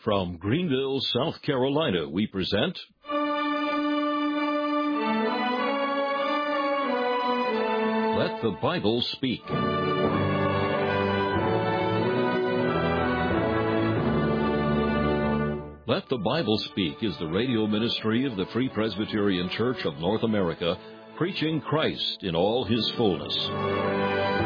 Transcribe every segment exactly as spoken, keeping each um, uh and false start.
From Greenville, South Carolina, we present Let the Bible Speak. Let the Bible Speak is the radio ministry of the Free Presbyterian Church of North America, preaching Christ in all His fullness.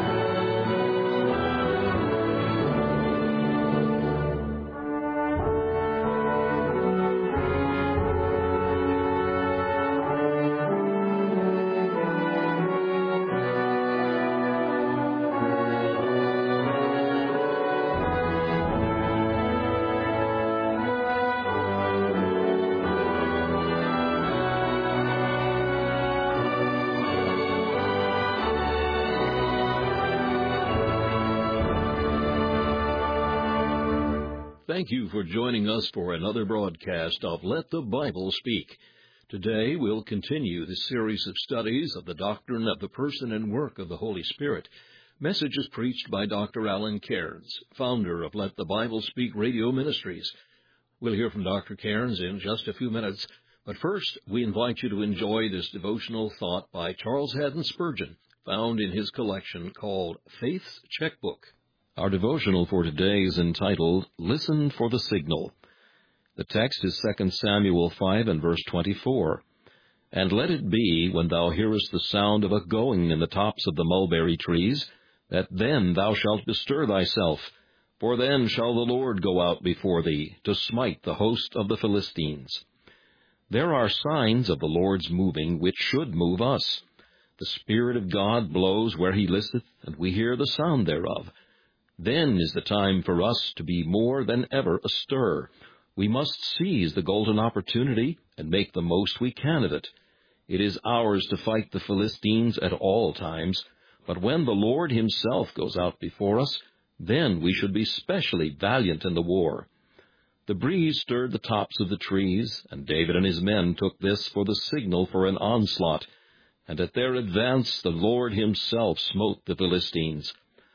Thank you for joining us for another broadcast of Let the Bible Speak. Today we'll continue the series of studies of the doctrine of the person and work of the Holy Spirit. Messages preached by Doctor Alan Cairns, founder of Let the Bible Speak Radio Ministries. We'll hear from Doctor Cairns in just a few minutes, but first we invite you to enjoy this devotional thought by Charles Haddon Spurgeon, found in his collection called Faith's Checkbook. Our devotional for today is entitled, Listen for the Signal. The text is Second Samuel five and verse twenty-four. And let it be, when thou hearest the sound of a going in the tops of the mulberry trees, that then thou shalt bestir thyself, for then shall the Lord go out before thee, to smite the host of the Philistines. There are signs of the Lord's moving which should move us. The Spirit of God blows where He listeth, and we hear the sound thereof. Then is the time for us to be more than ever astir. We must seize the golden opportunity and make the most we can of it. It is ours to fight the Philistines at all times, but when the Lord Himself goes out before us, then we should be specially valiant in the war. The breeze stirred the tops of the trees, and David and his men took this for the signal for an onslaught, and at their advance the Lord Himself smote the Philistines.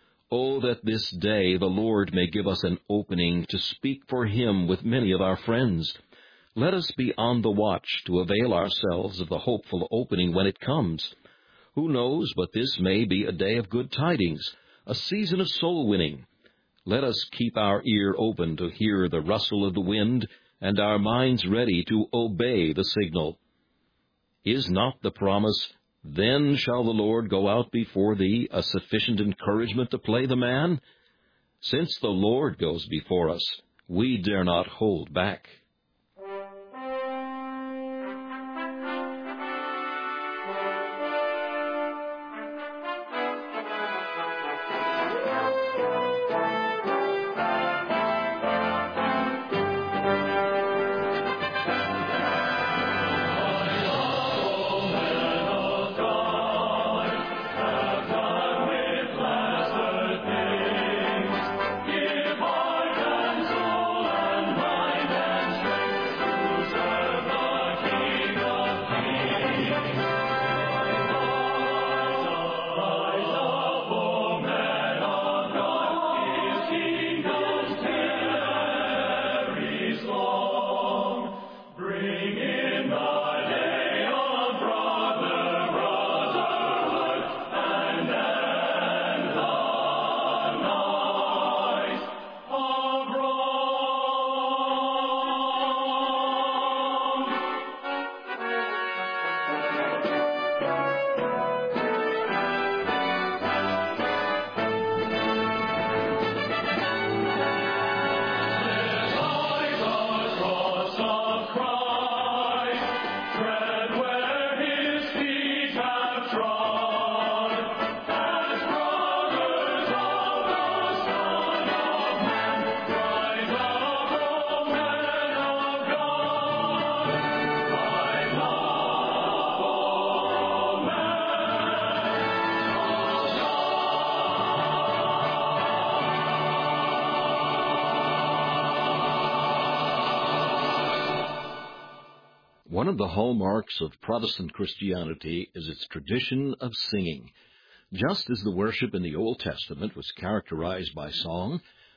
Oh, that this day the Lord may give us an opening to speak for Him with many of our friends. Let us be on the watch to avail ourselves of the hopeful opening when it comes. Who knows but this may be a day of good tidings, a season of soul winning. Let us keep our ear open to hear the rustle of the wind, and our minds ready to obey the signal. Is not the promise, Then shall the Lord go out before thee, a sufficient encouragement to play the man? Since the Lord goes before us, we dare not hold back. One of the hallmarks of Protestant Christianity is its tradition of singing. Just as the worship in the Old Testament was characterized by song,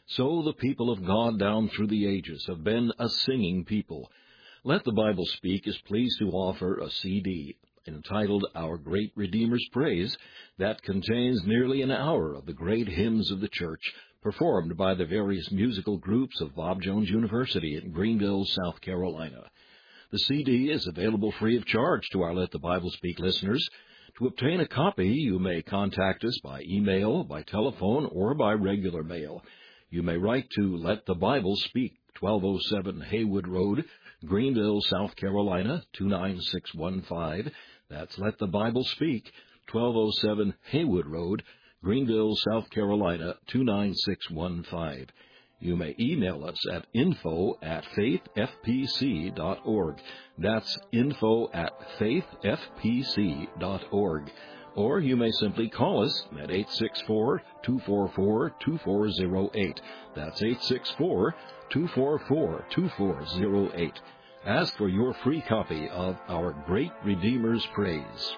So the people of God down through the ages have been a singing people. Let the Bible Speak is pleased to offer a C D entitled Our Great Redeemer's Praise that contains nearly an hour of the great hymns of the church performed by the various musical groups of Bob Jones University in Greenville, South Carolina. The C D is available free of charge to our Let the Bible Speak listeners. To obtain a copy, you may contact us by email, by telephone, or by regular mail. You may write to Let the Bible Speak, twelve oh seven Haywood Road, Greenville, South Carolina, two nine six one five. That's Let the Bible Speak, twelve oh seven Haywood Road, Greenville, South Carolina, two nine six one five. You may email us at info at faith f p c dot org. That's info at faith f p c dot org. Or you may simply call us at eight six four, two four four, two four zero eight. That's eight six four, two four four, two four zero eight. Ask for your free copy of Our Great Redeemer's Praise.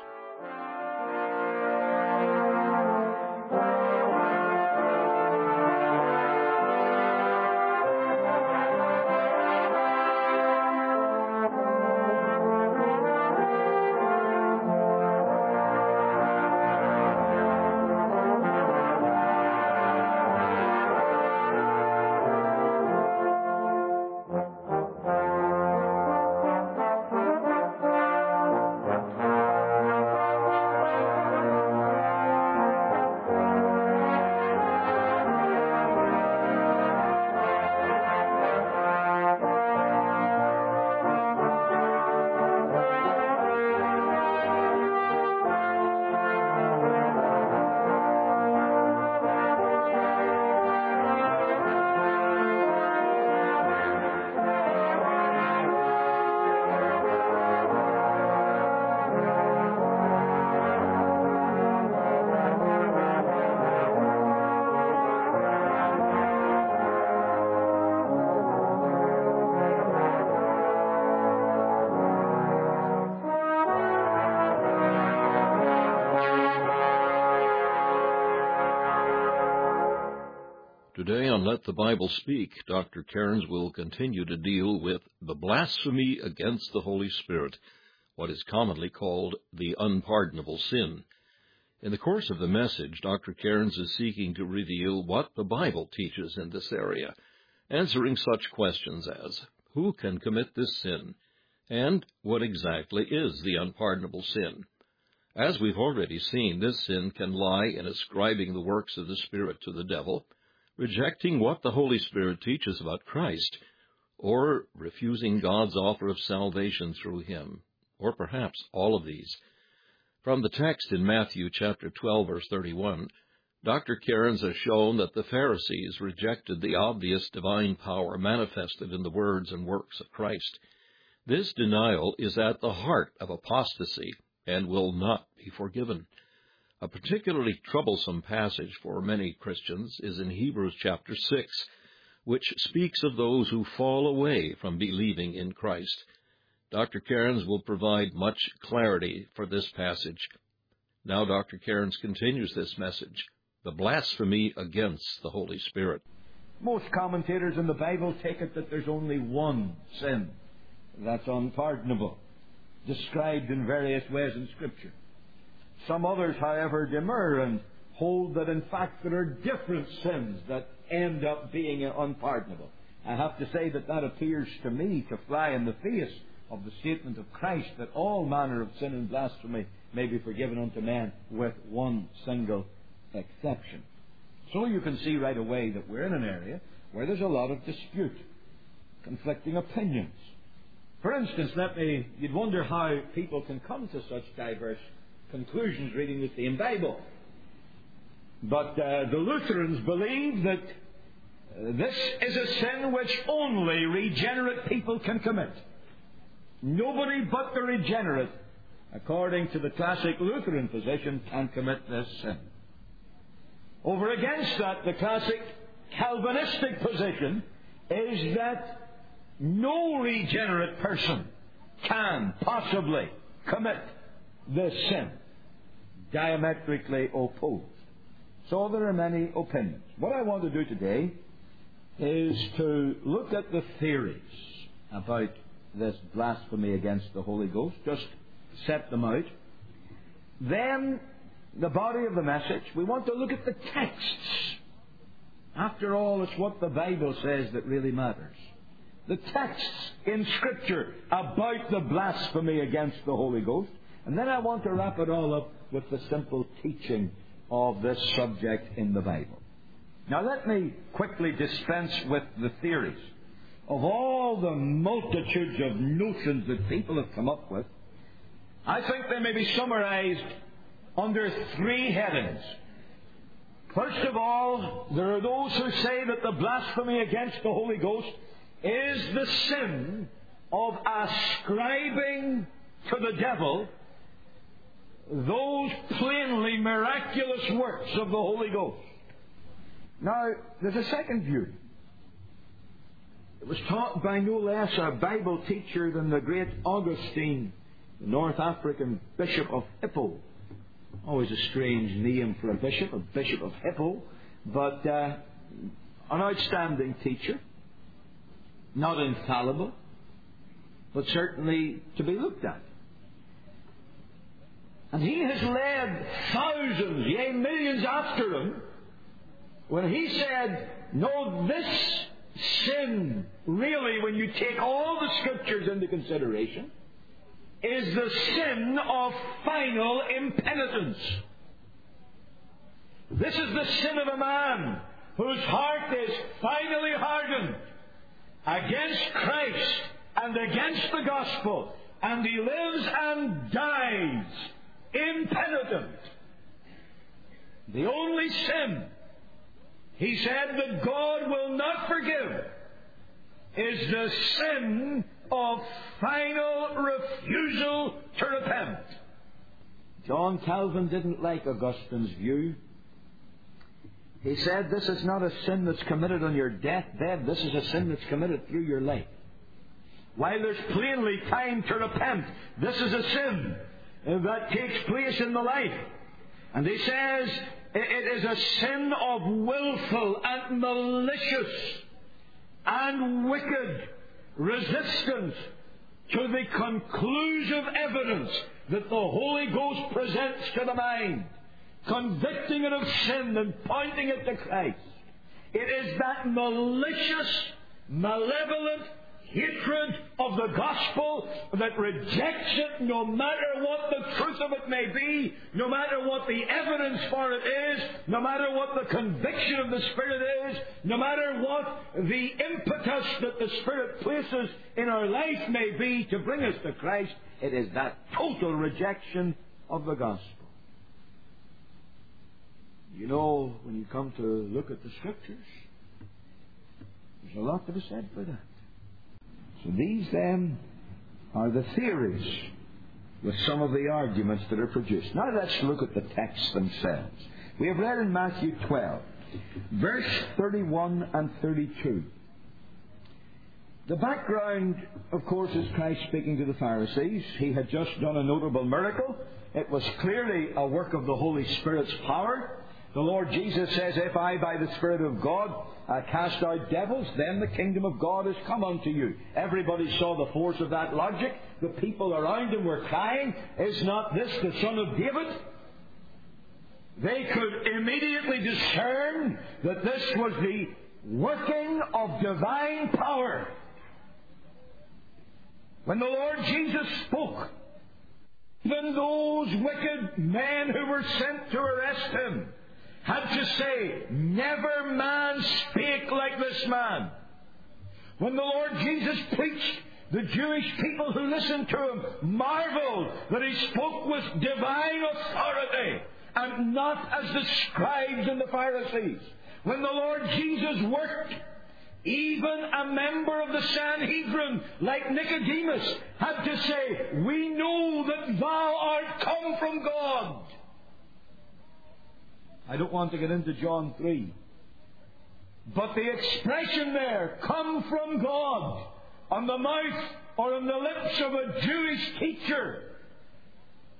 Today on Let the Bible Speak, Doctor Cairns will continue to deal with the blasphemy against the Holy Spirit, what is commonly called the unpardonable sin. In the course of the message, Doctor Cairns is seeking to reveal what the Bible teaches in this area, answering such questions as, who can commit this sin? And what exactly is the unpardonable sin? As we've already seen, this sin can lie in ascribing the works of the Spirit to the devil, rejecting what the Holy Spirit teaches about Christ, or refusing God's offer of salvation through him, or perhaps all of these. From the text in Matthew chapter twelve, verse thirty-one, Doctor Cairns has shown that the Pharisees rejected the obvious divine power manifested in the words and works of Christ. This denial is at the heart of apostasy and will not be forgiven. A particularly troublesome passage for many Christians is in Hebrews chapter six, which speaks of those who fall away from believing in Christ. Doctor Cairns will provide much clarity for this passage. Now Doctor Cairns continues this message, the blasphemy against the Holy Spirit. Most commentators in the Bible take it that there's only one sin that's unpardonable, described in various ways in Scripture. Some others, however, demur and hold that in fact there are different sins that end up being unpardonable. I have to say that that appears to me to fly in the face of the statement of Christ that all manner of sin and blasphemy may be forgiven unto men with one single exception. So you can see right away that we're in an area where there's a lot of dispute, conflicting opinions. For instance, let me, you'd wonder how people can come to such diverse conclusions reading the same Bible. But uh, the Lutherans believe that uh, this is a sin which only regenerate people can commit. Nobody but the regenerate, according to the classic Lutheran position, can commit this sin. Over against that, the classic Calvinistic position is that no regenerate person can possibly commit this sin. Diametrically opposed. So there are many opinions. What I want to do today is to look at the theories about this blasphemy against the Holy Ghost, just set them out. Then, the body of the message, we want to look at the texts. After all, it's what the Bible says that really matters. The texts in Scripture about the blasphemy against the Holy Ghost. And then I want to wrap it all up with the simple teaching of this subject in the Bible. Now let me quickly dispense with the theories. Of all the multitudes of notions that people have come up with, I think they may be summarized under three headings. First of all, there are those who say that the blasphemy against the Holy Ghost is the sin of ascribing to the devil those plainly miraculous works of the Holy Ghost. Now, there's a second view. It was taught by no less a Bible teacher than the great Augustine, the North African Bishop of Hippo. Always a strange name for a bishop, a Bishop of Hippo, but uh, an outstanding teacher. Not infallible, but certainly to be looked at. And he has led thousands, yea, millions after him, when he said, no, this sin, really, when you take all the Scriptures into consideration, is the sin of final impenitence. This is the sin of a man whose heart is finally hardened against Christ and against the gospel, and he lives and dies impenitent. The only sin, he said, that God will not forgive is the sin of final refusal to repent. John Calvin didn't like Augustine's view. He said this is not a sin that's committed on your deathbed, this is a sin that's committed through your life. While there's plainly time to repent, this is a sin that takes place in the life. And he says it is a sin of willful and malicious and wicked resistance to the conclusive evidence that the Holy Ghost presents to the mind, convicting it of sin and pointing it to Christ. It is that malicious, malevolent hatred of the gospel that rejects it no matter what the truth of it may be, no matter what the evidence for it is, no matter what the conviction of the Spirit is, no matter what the impetus that the Spirit places in our life may be to bring us to Christ. It is that total rejection of the gospel. You know, when you come to look at the Scriptures, there's a lot to be said for that. So these, then, are the theories with some of the arguments that are produced. Now let's look at the texts themselves. We have read in Matthew twelve, verse thirty-one and thirty-two. The background, of course, is Christ speaking to the Pharisees. He had just done a notable miracle. It was clearly a work of the Holy Spirit's power. The Lord Jesus says, if I by the Spirit of God uh, cast out devils, then the kingdom of God has come unto you. Everybody saw the force of that logic. The people around him were crying, is not this the Son of David? They could immediately discern that this was the working of divine power. When the Lord Jesus spoke, even those wicked men who were sent to arrest him had to say, never man spake like this man. When the Lord Jesus preached, the Jewish people who listened to him marveled that he spoke with divine authority and not as the scribes and the Pharisees. When the Lord Jesus worked, even a member of the Sanhedrin, like Nicodemus, had to say, we know that thou art come from God. I don't want to get into John three. But the expression there, come from God, on the mouth or on the lips of a Jewish teacher,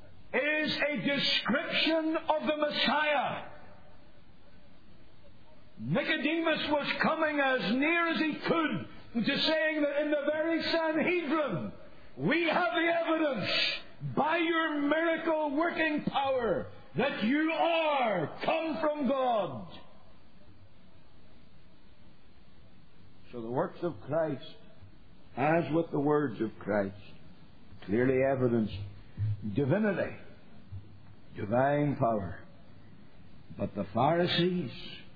is a description of the Messiah. Nicodemus was coming as near as he could to saying that in the very Sanhedrin, we have the evidence by your miracle working power that you are come from God. So the works of Christ, as with the words of Christ, clearly evidence divinity, divine power. But the Pharisees,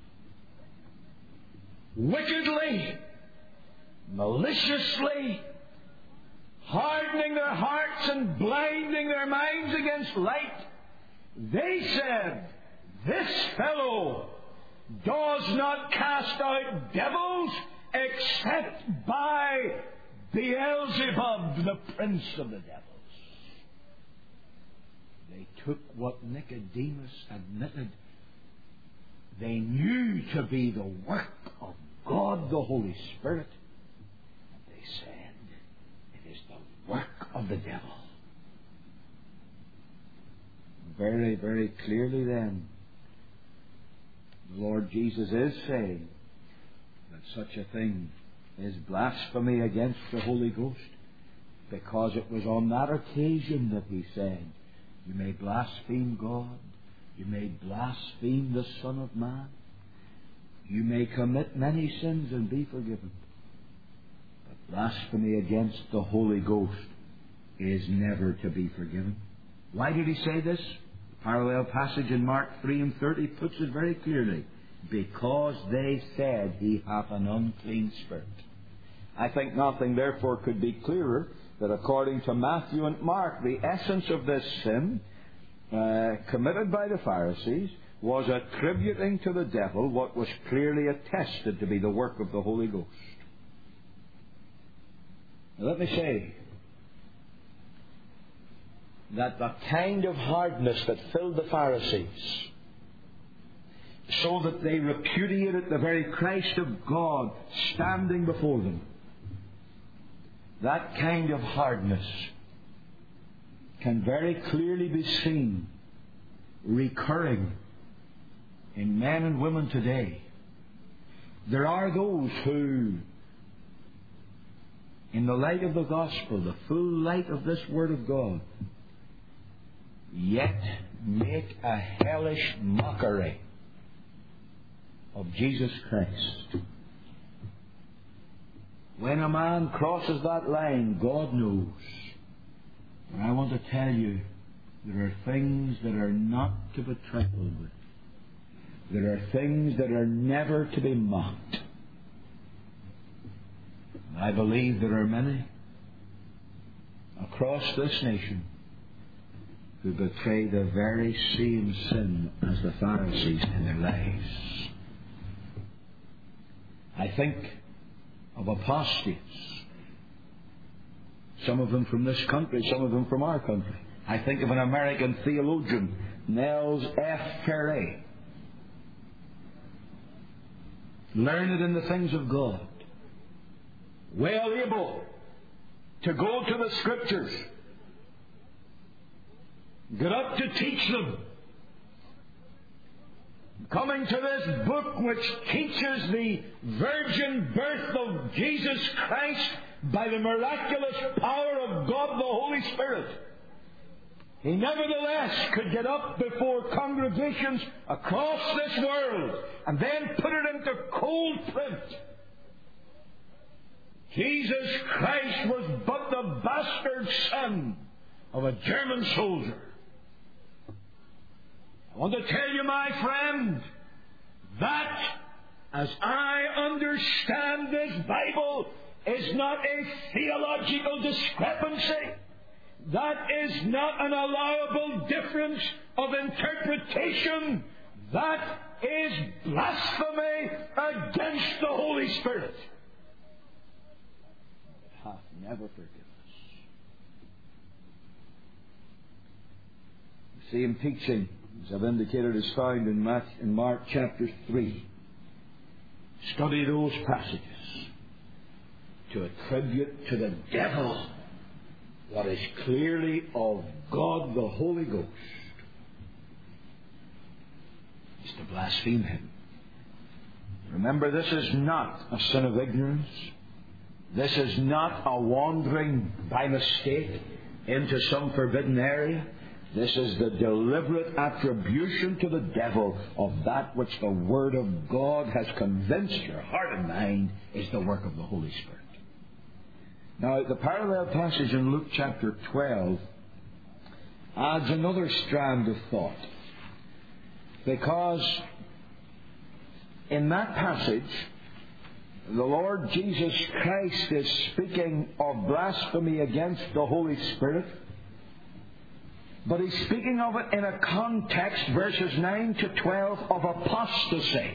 wickedly, maliciously, hardening their hearts and blinding their minds against light, they said, this fellow does not cast out devils except by Beelzebub, the prince of the devils. They took what Nicodemus admitted they knew to be the work of God the Holy Spirit, and they said, it is the work of the devil. Very, very clearly then, the Lord Jesus is saying that such a thing is blasphemy against the Holy Ghost, because it was on that occasion that he said, you may blaspheme God, you may blaspheme the Son of Man, you may commit many sins and be forgiven, but blasphemy against the Holy Ghost is never to be forgiven. Why did he say this? The parallel passage in Mark three and thirty puts it very clearly. Because they said he hath an unclean spirit. I think nothing therefore could be clearer that according to Matthew and Mark, the essence of this sin uh, committed by the Pharisees was attributing to the devil what was clearly attested to be the work of the Holy Ghost. Now, let me say that the kind of hardness that filled the Pharisees, so that they repudiated the very Christ of God standing before them, that kind of hardness can very clearly be seen recurring in men and women today. There are those who, in the light of the gospel, the full light of this Word of God, yet make a hellish mockery of Jesus Christ. When a man crosses that line, God knows. And I want to tell you, there are things that are not to be trifled with. There are things that are never to be mocked. And I believe there are many across this nation who betray the very same sin as the Pharisees in their lives. I think of apostates, some of them from this country, some of them from our country. I think of an American theologian, Nels F. Ferre, learned in the things of God, well able to go to the Scriptures, get up to teach them, coming to this book which teaches the virgin birth of Jesus Christ by the miraculous power of God the Holy Spirit. He nevertheless could get up before congregations across this world and then put it into cold print. Jesus Christ was but the bastard son of a German soldier. I want to tell you, my friend, that, as I understand this Bible, is not a theological discrepancy. That is not an allowable difference of interpretation. That is blasphemy against the Holy Spirit. It hath never forgiven us. The same teaching, as I've indicated, is found in Mark, in Mark chapter three. Study those passages to attribute to the devil what is clearly of God the Holy Ghost is to blaspheme Him. Remember, this is not a sin of ignorance. This is not a wandering by mistake into some forbidden area. This is the deliberate attribution to the devil of that which the Word of God has convinced your heart and mind is the work of the Holy Spirit. Now, the parallel passage in Luke chapter twelve adds another strand of thought. Because in that passage, the Lord Jesus Christ is speaking of blasphemy against the Holy Spirit, but He's speaking of it in a context, verses nine to twelve, of apostasy.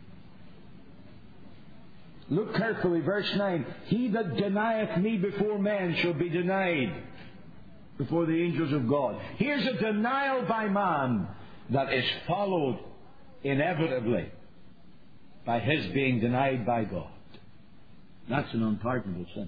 Look carefully, verse nine. He that denieth me before men shall be denied before the angels of God. Here's a denial by man that is followed inevitably by his being denied by God. That's an unpardonable sin.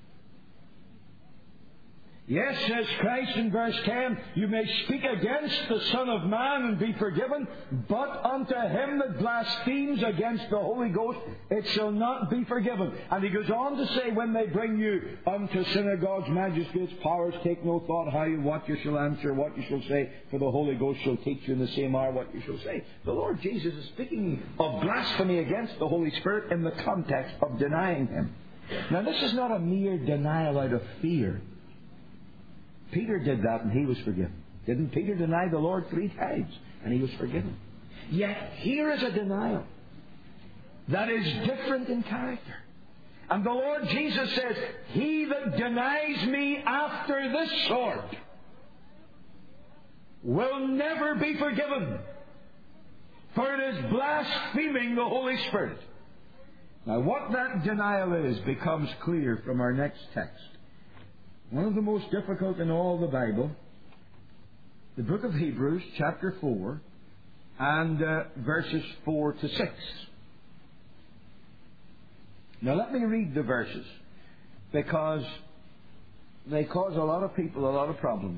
Yes, says Christ in verse ten, you may speak against the Son of Man and be forgiven, but unto him that blasphemes against the Holy Ghost, it shall not be forgiven. And he goes on to say, when they bring you unto synagogues, magistrates, powers, take no thought how you, what you shall answer, what you shall say, for the Holy Ghost shall teach you in the same hour what you shall say. The Lord Jesus is speaking of blasphemy against the Holy Spirit in the context of denying Him. Now, this is not a mere denial out of fear. Peter did that and he was forgiven. Didn't Peter deny the Lord three times and he was forgiven? Yet here is a denial that is different in character. And the Lord Jesus says, he that denies me after this sort will never be forgiven, for it is blaspheming the Holy Spirit. Now, what that denial is becomes clear from our next text. One of the most difficult in all the Bible, the book of Hebrews, chapter four, and uh, verses four to six. Now let me read the verses, because they cause a lot of people a lot of problems.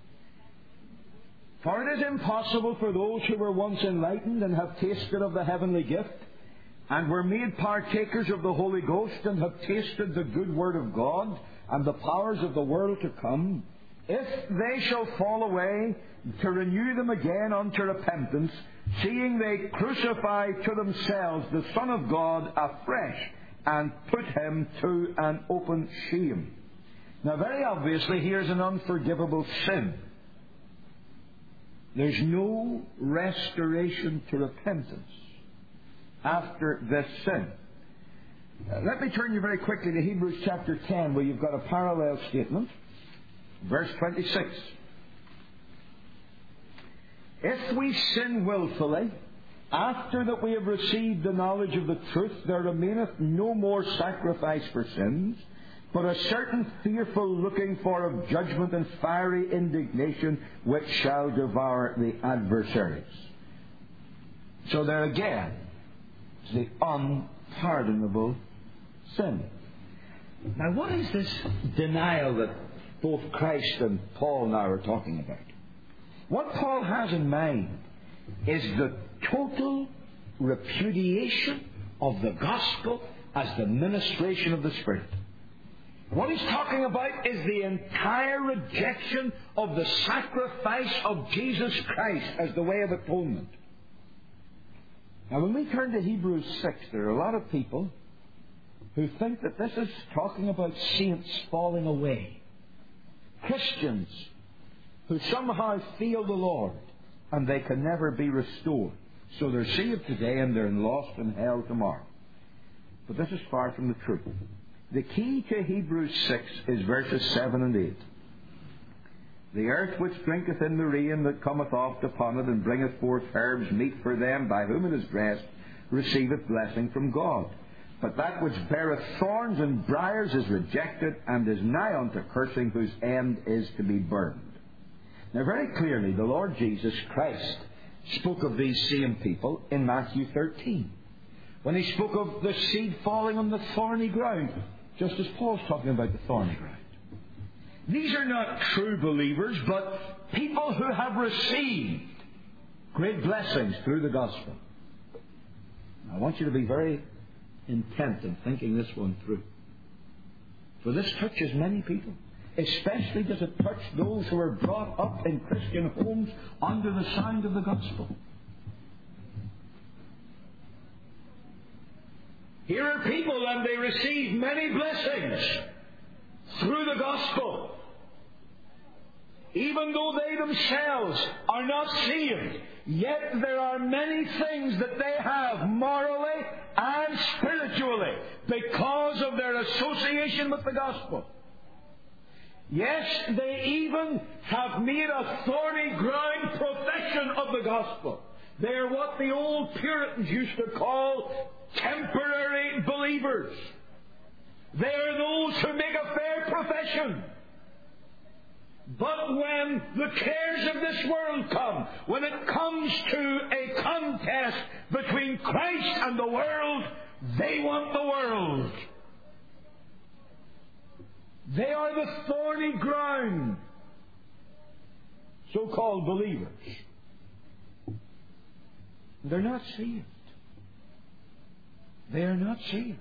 For it is impossible for those who were once enlightened and have tasted of the heavenly gift, and were made partakers of the Holy Ghost, and have tasted the good word of God, and the powers of the world to come, if they shall fall away, to renew them again unto repentance, seeing they crucify to themselves the Son of God afresh, and put Him to an open shame. Now, very obviously, here's an unforgivable sin. There's no restoration to repentance after this sin. Uh, let me turn you very quickly to Hebrews chapter ten, where you've got a parallel statement. Verse twenty-six. If we sin wilfully, after that we have received the knowledge of the truth, there remaineth no more sacrifice for sins, but a certain fearful looking for of judgment and fiery indignation, which shall devour the adversaries. So there again, the unpardonable sin. Now, what is this denial that both Christ and Paul now are talking about? What Paul has in mind is the total repudiation of the gospel as the ministration of the Spirit. What he's talking about is the entire rejection of the sacrifice of Jesus Christ as the way of atonement. Now, when we turn to Hebrews six, there are a lot of people who think that this is talking about saints falling away. Christians who somehow feel the Lord and they can never be restored. So they're saved today and they're lost in hell tomorrow. But this is far from the truth. The key to Hebrews six is verses seven and eight. The earth which drinketh in the rain that cometh oft upon it, and bringeth forth herbs meet for them by whom it is dressed, receiveth blessing from God. But that which beareth thorns and briars is rejected, and is nigh unto cursing, whose end is to be burned. Now, very clearly, the Lord Jesus Christ spoke of these same people in Matthew thirteen, when He spoke of the seed falling on the thorny ground, just as Paul's talking about the thorny ground. These are not true believers, but people who have received great blessings through the gospel. I want you to be very intent in thinking this one through. For this touches many people. Especially does it touch those who are brought up in Christian homes under the sound of the gospel. Here are people and they receive many blessings through the gospel. Even though they themselves are not saved, yet there are many things that they have morally and spiritually because of their association with the gospel. Yes, they even have made a thorny ground profession of the gospel. They are what the old Puritans used to call temporary believers. They are those who make a fair profession. But when the cares of this world come, when it comes to a contest between Christ and the world, they want the world. They are the thorny ground, so-called believers. They're not saved. They are not saved.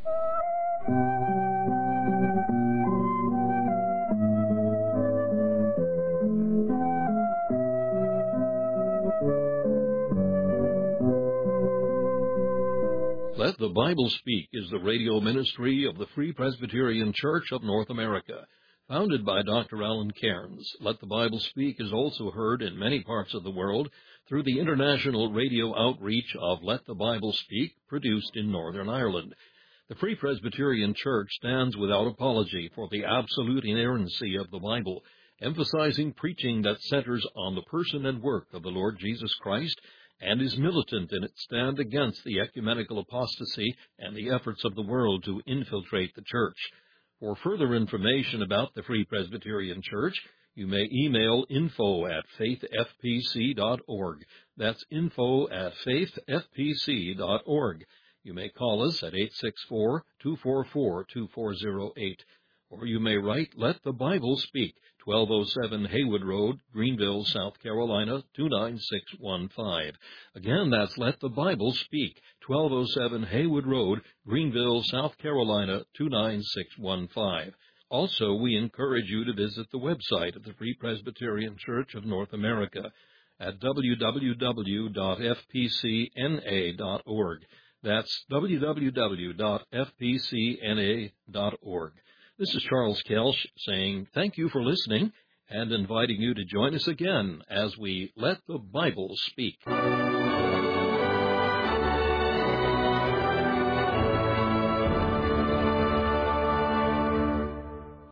Let the Bible Speak is the radio ministry of the Free Presbyterian Church of North America, founded by Doctor Alan Cairns. Let the Bible Speak is also heard in many parts of the world through the international radio outreach of Let the Bible Speak, produced in Northern Ireland. The Free Presbyterian Church stands without apology for the absolute inerrancy of the Bible, emphasizing preaching that centers on the person and work of the Lord Jesus Christ, and is militant in its stand against the ecumenical apostasy and the efforts of the world to infiltrate the church. For further information about the Free Presbyterian Church, you may email info at faith f p c dot org. That's info at faith f p c dot org. You may call us at eight six four, two four four, two four zero eight. Or you may write Let the Bible Speak, twelve oh seven Haywood Road, Greenville, South Carolina, two nine six one five. Again, that's Let the Bible Speak, twelve oh seven Haywood Road, Greenville, South Carolina, two nine six one five. Also, we encourage you to visit the website of the Free Presbyterian Church of North America at w w w dot f p c n a dot org. That's w w w dot f p c n a dot org. This is Charles Kelsch saying thank you for listening and inviting you to join us again as we Let the Bible Speak.